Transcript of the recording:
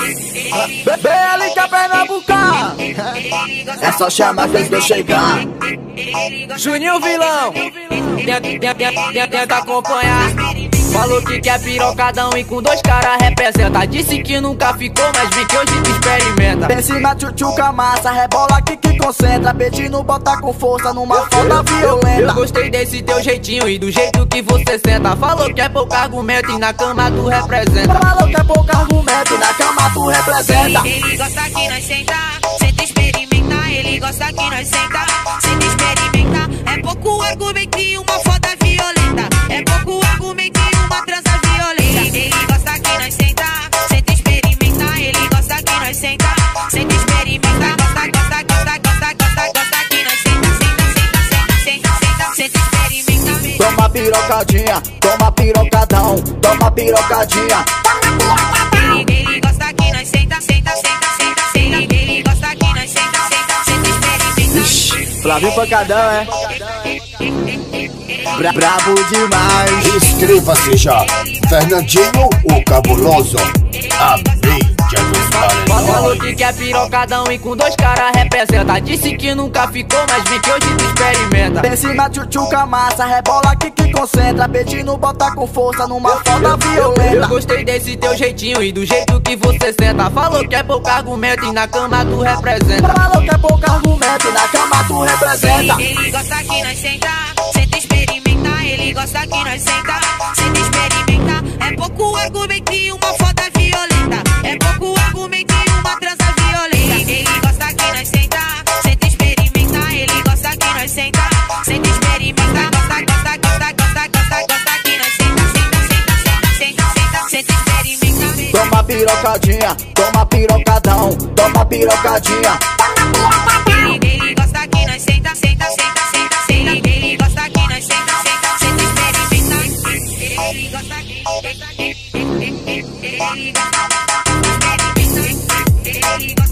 BL que é Pernambucano. É só chamar que eles vão chegar. Juninho Vilão, tenta acompanhar. Falou que quer pirocadão e com dois caras representa. Disse que nunca ficou, mas vem que hoje tu experimenta. Pense na tchutchuca massa, rebola que concentra. Pedindo bota com força numa foda violenta. Eu gostei desse teu jeitinho e do jeito que você senta. Falou que é pouco argumento e na cama tu representa. Falou que é pouco argumento e na cama tu representa. Ele gosta que nós senta, senta experimenta. Ele gosta que nós senta, senta experimenta. É pouco argumento e uma foda violenta. É pouco argumento e uma transa violenta. Ele gosta que nós senta, senta experimenta. Ele gosta que nós senta, senta experimenta. Gosta que nós senta experimenta. Toma pirocadinha, toma pirocadão, toma pirocadinha. Ele gosta que nós senta. Ele gosta que nós senta experimenta. Ixi, Flavinho Pancadão, é? Brabo demais. Inscreva-se já, Fernandinho o Cabuloso. Amém, Jesus Falou Aleluia. que quer pirocadão e com dois caras representa. Disse que nunca ficou, mas vem que hoje tu experimenta. Pense na tchutchuca massa, rebola que concentra. Pedindo bota com força numa foda Eu violenta. gostei desse teu jeitinho e do jeito que você senta. Falou que é pouco argumento e na cama tu representa. Falou que é pouco argumento e na cama tu representa. Ele gosta que nós senta experimenta. Ele gosta que nós senta experimenta. É pouco argumento e uma foda violenta. É pouco argumento e uma transa violenta. Ele gosta que nós senta experimenta. Ele gosta que nós senta experimenta. Gosta que nós senta experimenta. Toma pirocadinha, toma pirocadão, toma pirocadinha. Ele gosta que nós senta. Ele gosta que nós senta experimenta. Ele gosta que ele gosta.